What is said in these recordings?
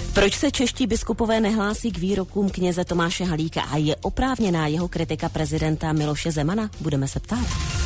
Proč se čeští biskupové nehlásí k výrokům kněze Tomáše Halíka a je oprávněná jeho kritika prezidenta Miloše Zemana? Budeme se ptát.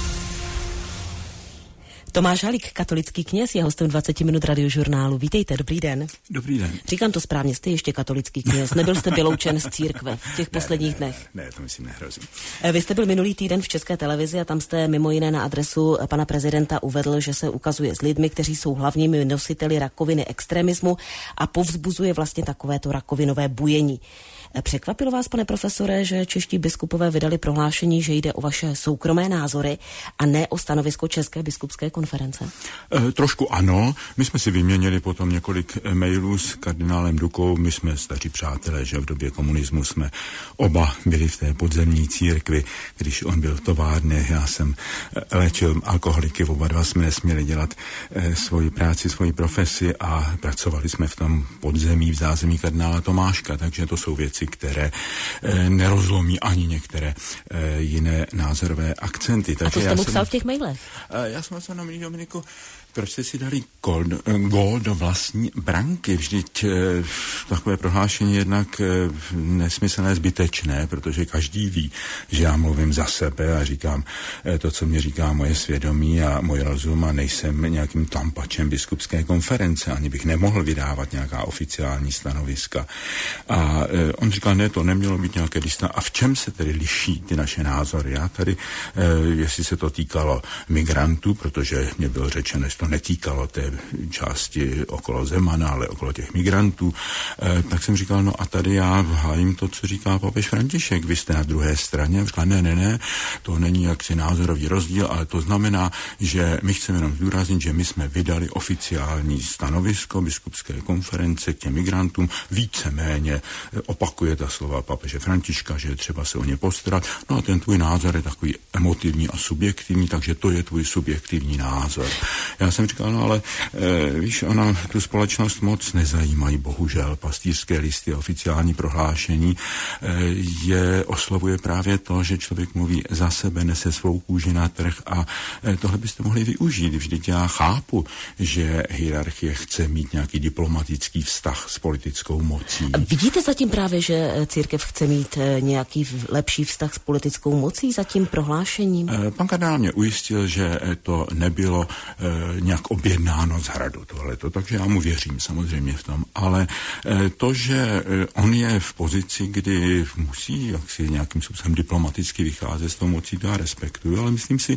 Tomáš Halík, katolický kněz, je hostem 20 minut Radiožurnálu. Vítejte, dobrý den. Dobrý den. Říkám to správně, jste ještě katolický kněz, nebyl jste vyloučen z církve v těch posledních dnech. Ne, to myslím nehrozí. Vy jste byl minulý týden v České televizi a tam jste mimo jiné na adresu pana prezidenta uvedl, že se ukazuje s lidmi, kteří jsou hlavními nositeli rakoviny extremismu a povzbuzuje vlastně takovéto rakovinové bujení. Překvapilo vás, pane profesore, že čeští biskupové vydali prohlášení, že jde o vaše soukromé názory a ne o stanovisko České biskupské konference? Trošku ano. My jsme si vyměnili potom několik mailů s kardinálem Dukou. My jsme staří přátelé, že v době komunismu jsme oba byli v té podzemní církvi. Když on byl v továrně, já jsem léčil alkoholiky, oba dva jsme nesměli dělat svoji práci, svoji profesi a pracovali jsme v tom podzemí, v zázemí kardinála Tomáška, takže to jsou věci, které nerozlomí ani některé jiné názorové akcenty. Takže a to jste mu psal v těch mailech? Já jsem se na Dominiku, proč jste si dali gól do vlastní branky? Vždyť takové prohlášení jednak nesmyslné, zbytečné, protože každý ví, že já mluvím za sebe a říkám to, co mě říká moje svědomí a můj rozum a nejsem nějakým tlampačem biskupské konference, ani bych nemohl vydávat nějaká oficiální stanoviska. A on říkal, ne, to nemělo být nějaké distance. A v čem se tedy liší ty naše názory? Já tady, jestli se to týkalo migrantů, protože mě bylo řečeno, že to netýkalo té části okolo Zemana, ale okolo těch migrantů, tak jsem říkal, no a tady já hájím to, co říká papež František, vy jste na druhé straně. A říkal, ne, to není jaksi názorový rozdíl, ale to znamená, že my chceme jenom zdůraznit, že my jsme vydali oficiální stanovisko biskupské konference k těm migrantům, víceméně opakuje ta slova papeže Františka, že je třeba se o ně postarat. No a ten tvůj názor je takový emotivní a subjektivní, takže to je tvůj subjektivní názor. Já jsem říkal, no ale víš, ona tu společnost moc nezajímají, bohužel, pastýřské listy, oficiální prohlášení oslovuje právě to, že člověk mluví za sebe, nese svou kůži na trh a tohle byste mohli využít. Vždyť já chápu, že hierarchie chce mít nějaký diplomatický vztah s politickou mocí. Vidíte zatím právě, že církev chce mít nějaký lepší vztah s politickou mocí za tím prohlášením? Pan kardinál mě ujistil, že to nebylo nějak objednáno z hradu tohleto, takže já mu věřím samozřejmě v tom, ale to, že on je v pozici, kdy musí jaksi nějakým způsobem diplomaticky vycházet s tou mocí, to já respektuju, ale myslím si,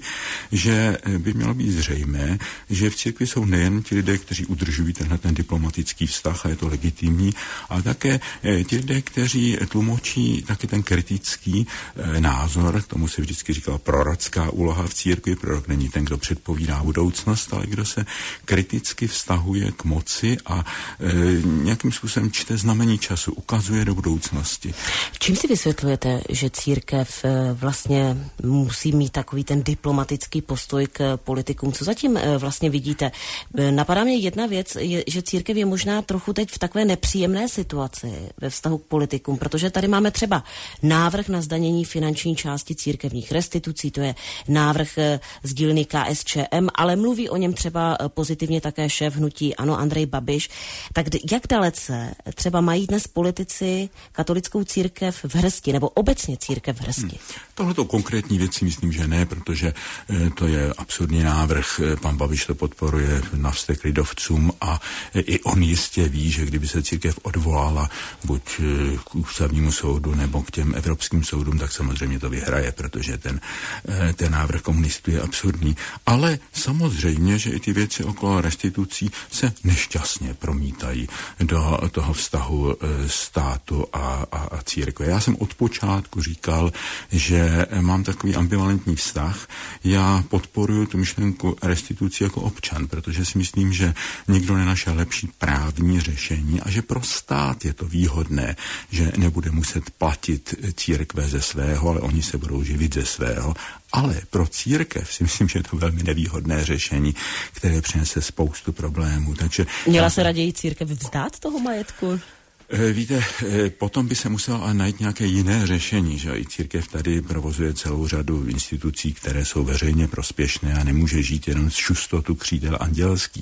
že by mělo být zřejmé, že v církvi jsou nejen ti lidé, kteří udržují ten diplomatický vztah a je to legitimní, ale také ti lidé, kteří tlumočí taky ten kritický názor, tomu se vždycky říkala prorocká úloha v církvi, prorok není ten, kdo předpovídá budoucnost, ale kdo se kriticky vztahuje k moci a nějakým způsobem čte znamení času, ukazuje do budoucnosti. Čím si vysvětlujete, že církev vlastně musí mít takový ten diplomatický postoj k politikům? Co zatím vlastně vidíte? Napadá mě jedna věc, že církev je možná trochu teď v takové nepříjemné situaci ve vztahu k politikům, protože tady máme třeba návrh na zdanění finanční části církevních restitucí, to je návrh z dílny KSČM, ale mluví o něm třeba pozitivně také šéf hnutí ANO Andrej Babiš. Tak jak dalece třeba mají dnes politici katolickou církev v hrsti, nebo obecně církev v hrsti? Tohleto konkrétní věci myslím, že ne, protože to je absurdní návrh. Pan Babiš to podporuje na vztek lidovcům a i on jistě ví, že kdyby se církev odvolala buď k ústavnímu soudu nebo k těm evropským soudům, tak samozřejmě to vyhraje, protože ten návrh komunistů je absurdní. Ale samozřejmě, že i ty věci okolo restitucí se nešťastně promítají do toho vztahu státu a církve. Já jsem od počátku říkal, že mám takový ambivalentní vztah. Já podporuji tu myšlenku restitucí jako občan, protože si myslím, že nikdo nenašel lepší právní řešení a že pro stát je to výhodné, že nebude muset platit církve ze svého, ale oni se budou živit ze svého. Ale pro církev si myslím, že je to velmi nevýhodné řešení, které přinese spoustu problémů. Takže měla se raději církev vzdát toho majetku? Víte, potom by se muselo ale najít nějaké jiné řešení, že i církev tady provozuje celou řadu institucí, které jsou veřejně prospěšné a nemůže žít jenom z šustotu křídel andělských.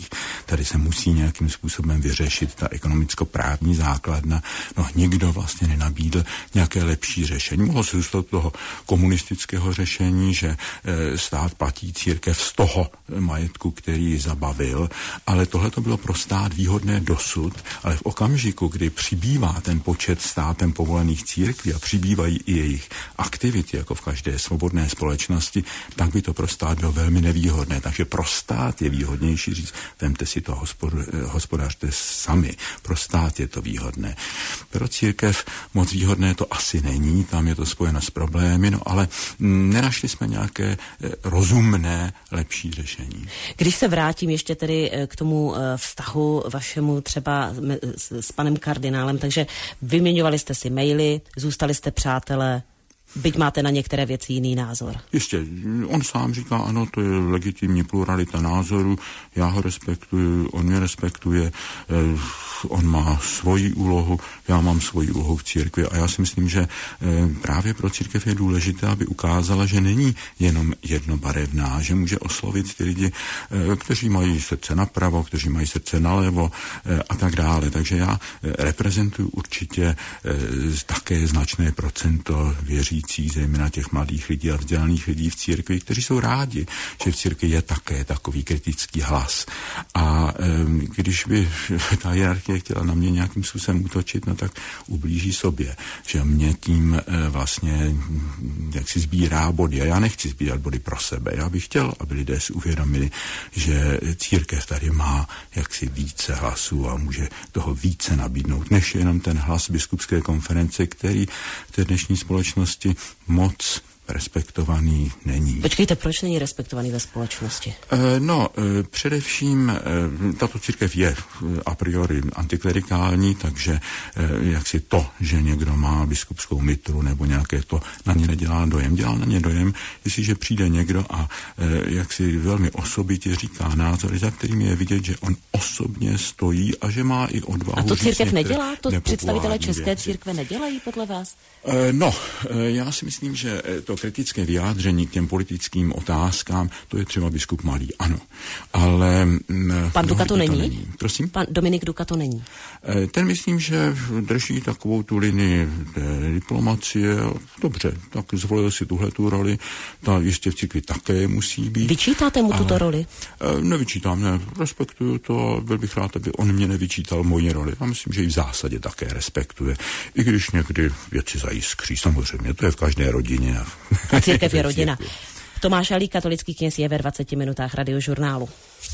tady se musí nějakým způsobem vyřešit ta ekonomicko-právní základna. No nikdo vlastně nenabídl nějaké lepší řešení. Mohlo se zůstat toho komunistického řešení, že stát platí církev z toho majetku, který zabavil, ale tohle to bylo pro stát výhodné dosud, ale v okamžiku, kdy přibývá ten počet státem povolených církví a přibývají i jejich aktivity, jako v každé svobodné společnosti, tak by to pro stát bylo velmi nevýhodné. Takže pro stát je výhodnější říct, vemte si to, hospodařte sami. Pro stát je to výhodné. Pro církev moc výhodné to asi není, tam je to spojeno s problémy, no ale nenašli jsme nějaké rozumné, lepší řešení. Když se vrátím ještě tedy k tomu vztahu vašemu třeba s panem kardinálem, takže vyměňovali jste si maily, zůstali jste přátelé, byť máte na některé věci jiný názor. Ještě, on sám říká, ano, to je legitimní pluralita názorů, já ho respektuju, on mě respektuje, on má svoji úlohu, já mám svoji úlohu v církvi a já si myslím, že právě pro církev je důležité, aby ukázala, že není jenom jednobarevná, že může oslovit ty lidi, kteří mají srdce napravo, kteří mají srdce nalevo a tak dále. Takže já reprezentuju určitě také značné procento věřících, zejména těch mladých lidí a vzdělaných lidí v církvi, kteří jsou rádi, že v církvi je také takový kritický hlas. A když by ta hierarchie chtěla na mě nějakým způsobem útočit, no tak ublíží sobě, že mě tím vlastně jak si sbírá body. A já nechci sbírat body pro sebe. Já bych chtěl, aby lidé si uvědomili, že církev tady má jaksi více hlasů a může toho více nabídnout, než jenom ten hlas biskupské konference, který v té dnešní společnosti moc respektovaný není. Počkejte, proč není respektovaný ve společnosti? Především tato církev je a priori antiklerikální, takže jaksi to, že někdo má biskupskou mitru nebo nějaké to, na ně nedělá dojem. Dělá na ně dojem, jestliže přijde někdo a jaksi velmi osobitě říká názory, za kterými je vidět, že on osobně stojí a že má i odvahu. A to církev nedělá? To představitelé české církve nedělají podle vás? Já si myslím, že to kritické vyjádření k těm politickým otázkám, to je třeba biskup Malý, ano. Ale pan Duka to není? Prosím? Pan Dominik Duka to není? Ten myslím, že drží takovou tu linii diplomacie. Dobře, tak zvolil si tuhletu roli. Ta jistě v církvi také musí být. Vyčítáte mu tuto roli? Nevyčítám, ne. Respektuju to. Byl bych rád, aby on mě nevyčítal moji roli. Já myslím, že ji v zásadě také respektuje. I když někdy věci zajiskří. Samozřejmě, to je v každé rodině. A církev je rodina. Tomáš Halík, katolický kněz, je ve 20 minutách Radiožurnálu.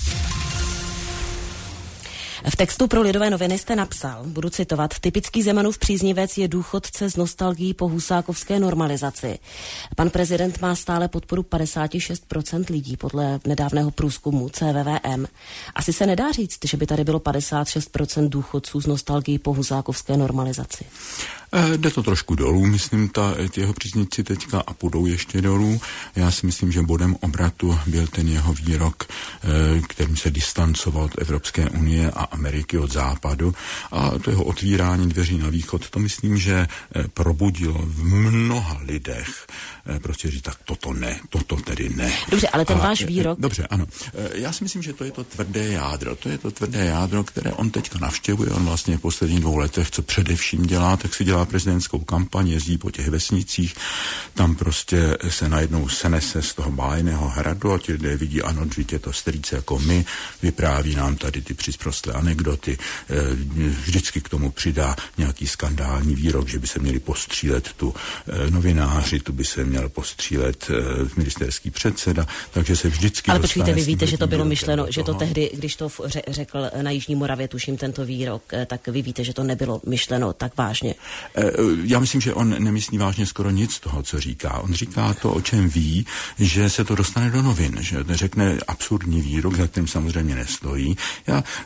V textu pro Lidové noviny jste napsal, budu citovat, typický Zemanův příznivec je důchodce s nostalgií po husákovské normalizaci. Pan prezident má stále podporu 56% lidí podle nedávného průzkumu CVVM. Asi se nedá říct, že by tady bylo 56% důchodců s nostalgií po husákovské normalizaci. Jde to trošku dolů, myslím, jeho příznivci teďka a půjdou ještě dolů. Já si myslím, že bodem obratu byl ten jeho výrok, kterým se distancoval od Evropské unie a Ameriky od západu. A to jeho otvírání dveří na východ, to myslím, že probudilo v mnoha lidech prostě říct, tak toto ne, toto tedy ne. Dobře, ale ten váš výrok... Dobře, ano. Já si myslím, že to je to tvrdé jádro. To je to tvrdé jádro, které on teďka navštěvuje. On vlastně v posledních 2 letech, co především dělá, tak si dělá prezidentskou kampaň, jezdí po těch vesnicích, tam prostě se najednou senese z toho bájného hradu a ti lidé vidí, ano, dřív je to strýce jako my, vypráví nám tady ty přisprostlé anekdoty, vždycky k tomu přidá nějaký skandální výrok, že by se měli postřílet tu novináři, tu by se měl postřílet ministerský předseda, takže se vždycky... Ale počkejte, vy víte, že to bylo myšleno, že to tehdy, když to řekl na Jižní Moravě, tuším tento výrok, tak vy víte, že to nebylo myšleno tak vážně. Já myslím, že on nemyslí vážně skoro nic toho, co říká. On říká to, o čem ví, že se to dostane do novin, že řekne absurdní výrok, za kterým samozřejmě nestojí. Já si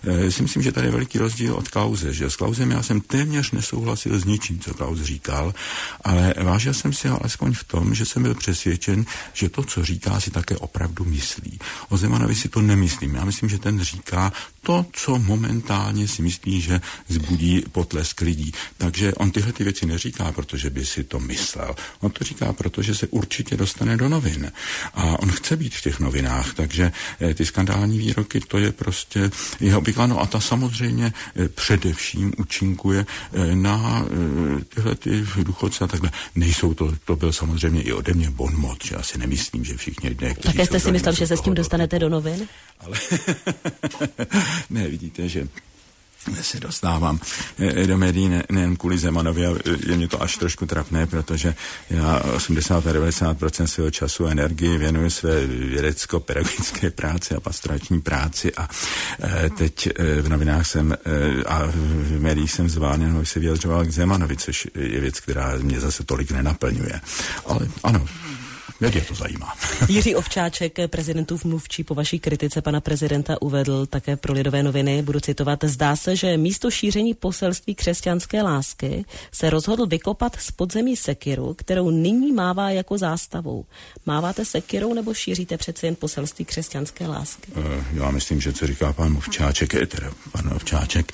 myslím, že tady je veliký rozdíl od Klause, že s Klausem já jsem téměř nesouhlasil s ničím, co Klaus říkal, ale vážil jsem si ho alespoň v tom, že jsem byl přesvědčen, že to, co říká, si také opravdu myslí. O Zemanovi si to nemyslím. Já myslím, že ten říká to, co momentálně si myslí, že zbudí potlesk lidí. Takže on tyhle ty věci neříká, protože by si to myslel. On to říká, protože se určitě dostane do novin. A on chce být v těch novinách, takže ty skandální výroky, to je prostě jeho obvyklá. A ta samozřejmě především účinkuje na tyhle ty důchodce a takhle. Nejsou to byl samozřejmě i ode mě bonmot, že já si nemyslím, že všichni lidé, kteří také jste si myslel, že se s tím dostanete do novin? Ale ne, vidíte, že se dostávám do médií nejen kvůli Zemanovi, a je mě to až trošku trapné, protože já 80-90% svého času a energii věnuji své vědecko-pedagogické práci a pastorační práci a teď v novinách jsem a v médiích jsem zván, abych se vyjadřoval k Zemanovi, což je věc, která mě zase tolik nenaplňuje. Ale ano, jak je to zajímá. Jiří Ovčáček, prezidentův mluvčí, po vaší kritice pana prezidenta uvedl také pro Lidové noviny, budu citovat, zdá se, že místo šíření poselství křesťanské lásky se rozhodl vykopat z podzemí sekiru, kterou nyní mává jako zástavou. Máváte sekirou nebo šíříte přece jen poselství křesťanské lásky? Já myslím, že co říká pan Ovčáček,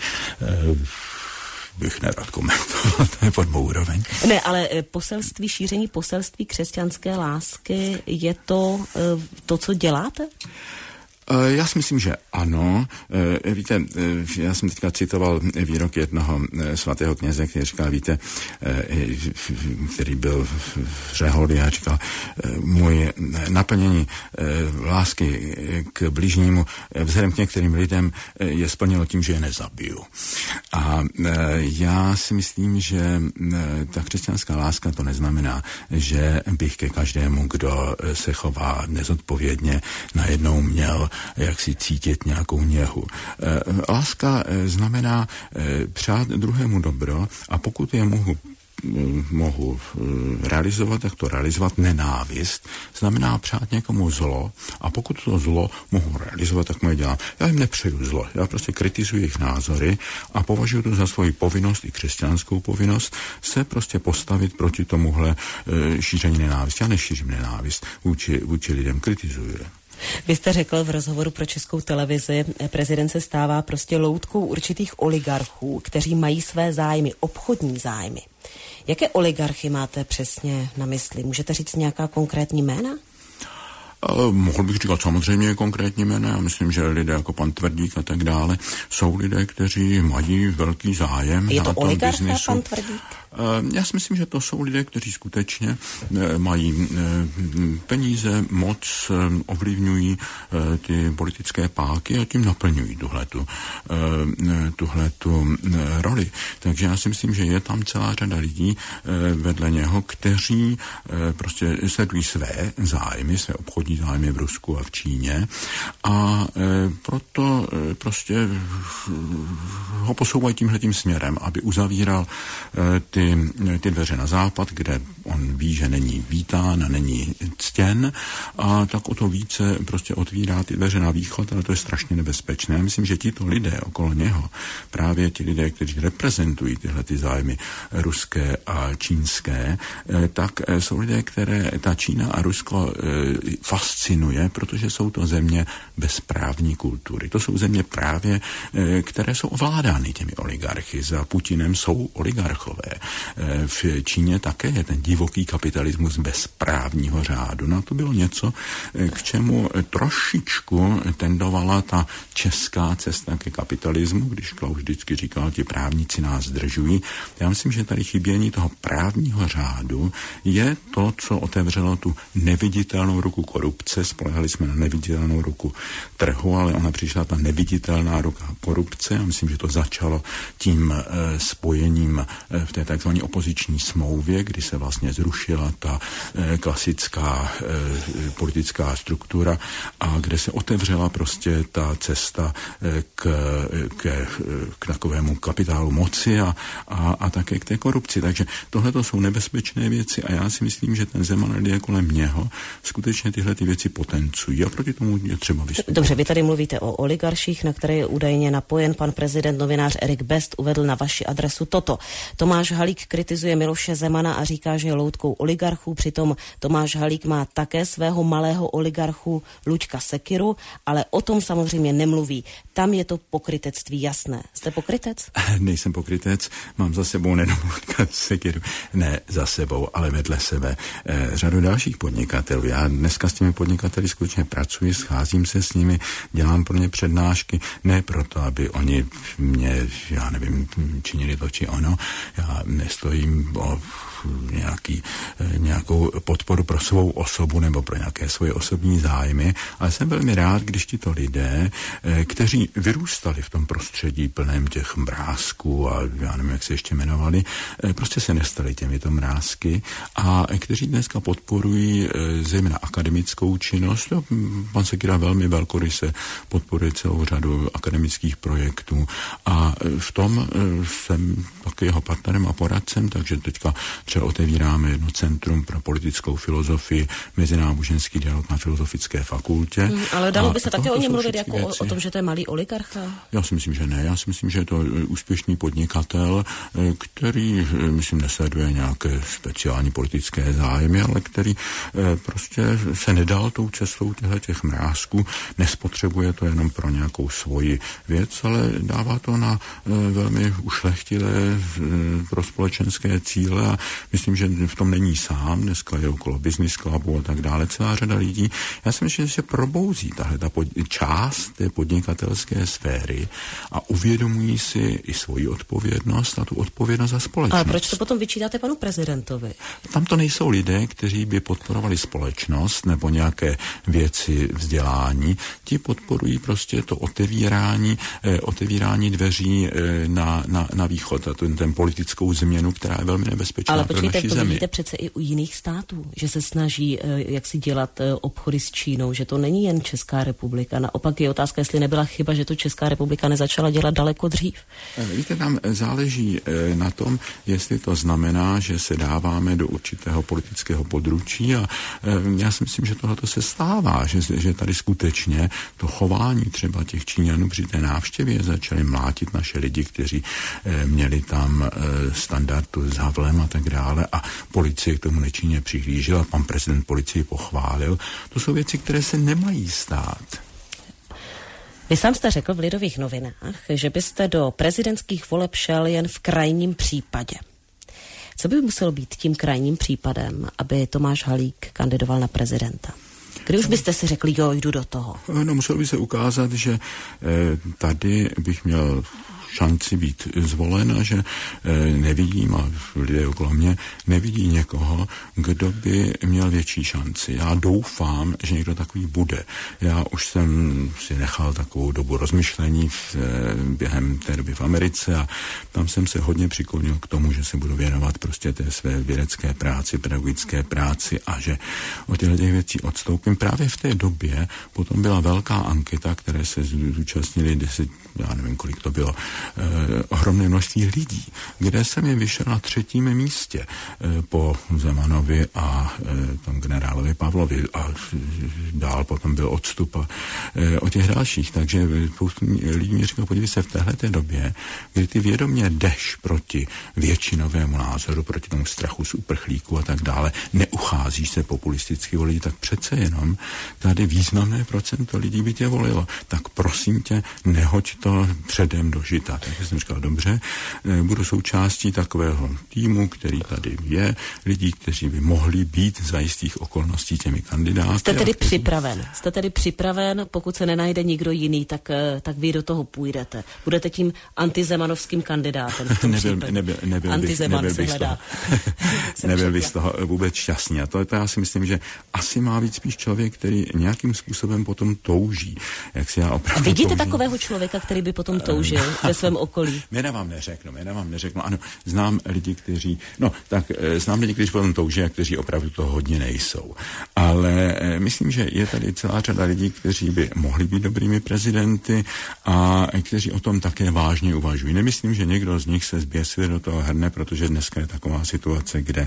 bych nerad komentoval, to je pod mou úroveň. Ne, ale šíření poselství křesťanské lásky, je to, co děláte? Já si myslím, že ano. Víte, já jsem teďka citoval výrok jednoho svatého kněze, který říkal, víte, který byl v řeholi a říkal, můj naplnění lásky k bližnímu vzhledem k některým lidem je splněno tím, že je nezabiju. A já si myslím, že ta křesťanská láska to neznamená, že bych ke každému, kdo se chová nezodpovědně, najednou měl jak si cítit nějakou něhu. Láska znamená přát druhému dobro a pokud je mohu realizovat, tak to realizovat. Nenávist znamená přát někomu zlo a pokud to zlo mohu realizovat, tak mu je dělám. Já jim nepřeju zlo, já prostě kritizuji jejich názory a považuji to za svoji povinnost, i křesťanskou povinnost, se prostě postavit proti tomuhle šíření nenávisti. Já nešířím nenávist vůči lidem, kritizuji. Vy jste řekl v rozhovoru pro Českou televizi, prezident se stává prostě loutkou určitých oligarchů, kteří mají své zájmy, obchodní zájmy. Jaké oligarchy máte přesně na mysli? Můžete říct nějaká konkrétní jména? Mohl bych říkat samozřejmě konkrétní jména. Já myslím, že lidé jako pan Tvrdík a tak dále jsou lidé, kteří mají velký zájem na tom biznesu. Je to oligarcha, pan Tvrdík? Já si myslím, že to jsou lidé, kteří skutečně mají peníze, moc, ovlivňují ty politické páky a tím naplňují tuhletu roli. Takže já si myslím, že je tam celá řada lidí vedle něho, kteří prostě sledují své zájmy, své obchodní zájmy v Rusku a v Číně a proto prostě ho posouvají tímhletím směrem, aby uzavíral ty dveře na západ, kde on ví, že není vítán a není ctěn a tak o to více prostě otvírá ty dveře na východ, ale to je strašně nebezpečné. Já myslím, že tito lidé okolo něho, právě ti lidé, kteří reprezentují tyhle ty zájmy ruské a čínské, tak jsou lidé, které ta Čína a Rusko fascinuje, protože jsou to země bez právní kultury. To jsou země právě, které jsou ovládány těmi oligarchy. Za Putinem jsou oligarchové. V Číně také je ten divoký kapitalismus bez právního řádu. No to bylo něco, k čemu trošičku tendovala ta česká cesta ke kapitalismu, když Klaus vždycky říkal, ti právníci nás zdržují. Já myslím, že tady chybění toho právního řádu je to, co otevřelo tu neviditelnou ruku korupce. Spolehali jsme na neviditelnou ruku trhu, ale ona přišla ta neviditelná ruka korupce. Já myslím, že to začalo tím spojením v té tzv. takzvané opoziční smlouvě, kdy se vlastně zrušila ta klasická politická struktura a kde se otevřela prostě ta cesta k takovému kapitálu moci a také k té korupci. Takže tohle to jsou nebezpečné věci a já si myslím, že ten Zeman lidé kolem něho skutečně tyhle ty věci potencují a proti tomu je třeba vystupovat. Dobře, vy tady mluvíte o oligarších, na které je údajně napojen pan prezident. Novinář Erik Best uvedl na vaši adresu toto. Tomáš Halík kritizuje Miloše Zemana a říká, že je loutkou oligarchů, přitom Tomáš Halík má také svého malého oligarchu Luďka Sekyru, ale o tom samozřejmě nemluví. Tam je to pokrytectví jasné. Jste pokrytec? Nejsem pokrytec, mám za sebou nejenom Luďka Sekyru, ne za sebou, ale vedle sebe řadu dalších podnikatelů. Já dneska s těmi podnikateli skutečně pracuji, scházím se s nimi, dělám pro ně přednášky, ne proto, aby oni mě, já nevím, činili to či ono. Já nestojím o nějakou podporu pro svou osobu nebo pro nějaké svoje osobní zájmy, ale jsem velmi rád, když tito lidé, kteří vyrůstali v tom prostředí plném těch mrázků a já nevím, jak se ještě jmenovali, prostě se nestali těmito mrázky a kteří dneska podporují zejména akademickou činnost. Pan Sekyra velmi velkoryse podporuje celou řadu akademických projektů a v tom jsem taky jeho partnerem a poradcem, takže teďka třeba otevíráme jedno centrum pro politickou filozofii, mezináboženský dialog na Filozofické fakultě. Ale dalo by se také o něm mluvit jako o tom, že to je malý oligarcha? Já si myslím, že ne. Já si myslím, že je to úspěšný podnikatel, který, myslím, nesleduje nějaké speciální politické zájmy, ale který prostě se nedal tou cestou těch mrázků, nespotřebuje to jenom pro nějakou svoji věc, ale dává to na velmi ušlechtilé pro společenské cíle a myslím, že v tom není sám, dneska je okolo business clubu a tak dále, celá řada lidí. Já si myslím, že se probouzí tahle část té podnikatelské sféry a uvědomují si i svoji odpovědnost a tu odpovědnost za společnost. Ale proč to potom vyčítáte panu prezidentovi? Tam to nejsou lidé, kteří by podporovali společnost nebo nějaké věci vzdělání. Ti podporují prostě to otevírání dveří na východ a ten politickou změnu, která je velmi nebezpečná. Ale počkejte, to vidíte přece i u jiných států, že se snaží jak si dělat obchody s Čínou, že to není jen Česká republika. Naopak je otázka, jestli nebyla chyba, že to Česká republika nezačala dělat daleko dřív. Víte, nám záleží na tom, jestli to znamená, že se dáváme do určitého politického područí a já si myslím, že tohoto se stává, že tady skutečně to chování třeba těch Číňanů při té návštěvě začaly mlátit naše lidi, kteří měli tam standardu s Havlem a tak dále a policie k tomu nečinně přihlížela, pan prezident policii pochválil. To jsou věci, které se nemají stát. Vy sám jste řekl v Lidových novinách, že byste do prezidentských voleb šel jen v krajním případě. Co by muselo být tím krajním případem, aby Tomáš Halík kandidoval na prezidenta? Kdy už byste si řekli, jo, jdu do toho? No, muselo by se ukázat, že tady bych měl šanci být zvolen a že nevidím, a lidé okolo mě nevidí někoho, kdo by měl větší šanci. Já doufám, že někdo takový bude. Já už jsem si nechal takovou dobu rozmyšlení během té doby v Americe a tam jsem se hodně přiklonil k tomu, že se budu věnovat prostě té své vědecké práci, pedagogické práci a že o těchto věcí odstoupím. Právě v té době potom byla velká anketa, které se zúčastnili 10, já nevím, kolik to bylo, ohromné množství lidí, kde jsem je vyšel na 3. místě po Zemanovi a tom generálovi Pavlovi a dál potom byl odstup o těch dalších. Takže spoustu lidí mi říkalo, podívej se, v téhleté době, kdy ty vědomě jdeš proti většinovému názoru, proti tomu strachu z uprchlíků a tak dále, neucházíš se populisticky o lidi, tak přece jenom tady významné procento lidí by tě volilo. Tak prosím tě, nehoď to předem do žita. Takže jsem říkal, dobře, budu součástí takového týmu, který tady je, lidí, kteří by mohli být za jistých okolností těmi kandidáty. Jste tedy připraven? Jste tedy připraven, pokud se nenajde nikdo jiný, tak vy do toho půjdete. Budete tím antizemanovským kandidátem. Nebyl bych z toho vůbec šťastný. A to já si myslím, že asi má být spíš člověk, který nějakým způsobem potom touží. Jak si já opravdu vidíte toužím. Takového člověka, který by potom toužil ve svém okolí. Jména vám neřeknu. Ano, znám lidi, kteří potom touží a kteří opravdu to hodně nejsou. Ale myslím, že je tady celá řada lidí, kteří by mohli být dobrými prezidenty a kteří o tom také vážně uvažují. Nemyslím, že někdo z nich se zběsile do toho hrne, protože dneska je taková situace, kde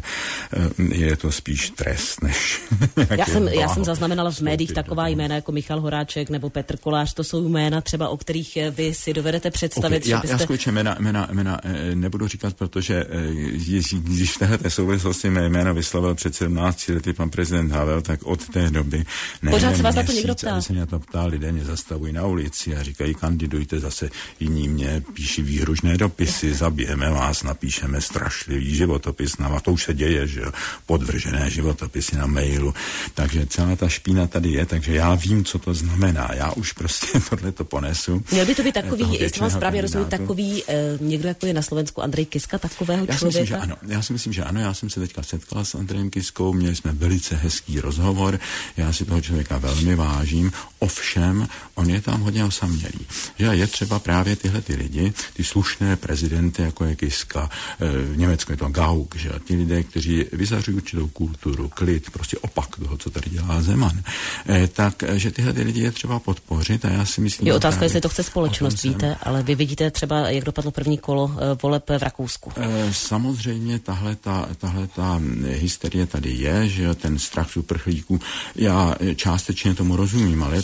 je to spíš trest, než já jsem zaznamenala v médiích taková jména jako Michal Horáček nebo Petr Kolář, to jsou jména třeba, o kterých vy si dovedete představit, okay, já skutečně jména nebudu říkat, protože když v této souvislosti mé jméno vyslovil před 17 lety pan prezident Havel, tak od té doby pořád se vás na to někdo ptá. Se mě to ptá, lidé mě zastavují na ulici a říkají, kandidujte, zase jiní mě píší výhružné dopisy, zabijeme vás, napíšeme strašlivý životopis, a to už se děje, že podvržené životopisy na mailu, takže celá ta špína tady je, takže já vím, co to znamená, já už prostě tohle to ponesu. Měl by to být takový, jestli mám správně rozumět, takový někdo, jako je na Slovensku Andrej Kiska, takového člověka? Já si myslím, že ano, já jsem se teďka setkal s Andrejem Kiskou, měli jsme velice hezký rozhovor, já si toho člověka velmi vážím, ovšem, on je tam hodně osamělý, že je třeba právě tyhle ty lidi, ty slušné prezidenty, jako je Kiska, v Německu je to Gauck, že ti lidé, kteří vyzařují určitou kulturu, klid, prostě opak toho, co tady dělá Zeman, takže tyhle ty lidi je třeba podpořit a já si myslím... Je otázka, jestli to chce společnost, víte, ale vy vidíte třeba, jak dopadlo první kolo voleb v Rakousku. Samozřejmě tahle ta hysterie tady je, že ten strach z uprchlíků, já částečně tomu rozumím, ale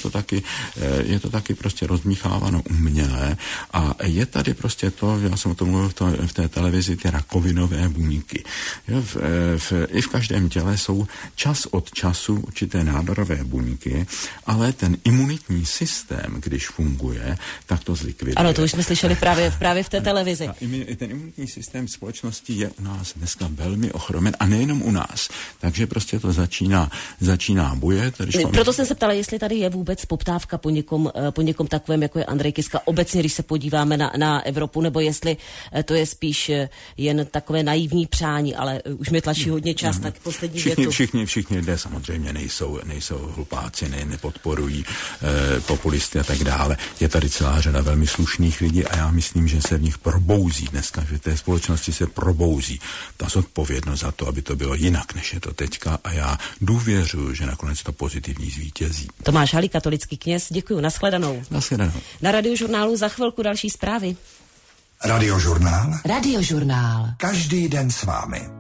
je to taky prostě rozmícháváno uměle a je tady prostě to, já jsem o tom mluvil v té televizi, ty rakovinové buňky. I v každém těle jsou čas od času určité nádorové buňky, ale ten imunitní systém, když funguje, tak to zlikviduje. Ano, to už jsme slyšeli právě v té televizi. Ten imunitní systém společnosti je u nás dneska velmi ochromen a nejenom u nás. Takže prostě to začíná bujet. Proto jsem se ptala, jestli tady je vůbec poptávka po někom takovém, jako je Andrej Kiska, obecně, když se podíváme na Evropu, nebo jestli to je spíš jen takové naivní přání, ale už mi tlačí hodně čas, tak poslední větu. Všichni lidé samozřejmě nejsou hlupáci, nepodporují populisty a tak dále. Je tady celá řada velmi slušných lidí a já myslím, že se v nich probouzí dneska, že v té společnosti se probouzí ta zodpovědnost za to, aby to bylo jinak, než je to teďka a já důvěřuji, že nakonec to pozitivní zvítězí. Tomáš Halík, katolický kněz, děkuji, nashledanou. Na Radiožurnálu za chvilku další zprávy. Radiožurnál. Radiožurnál. Každý den s vámi.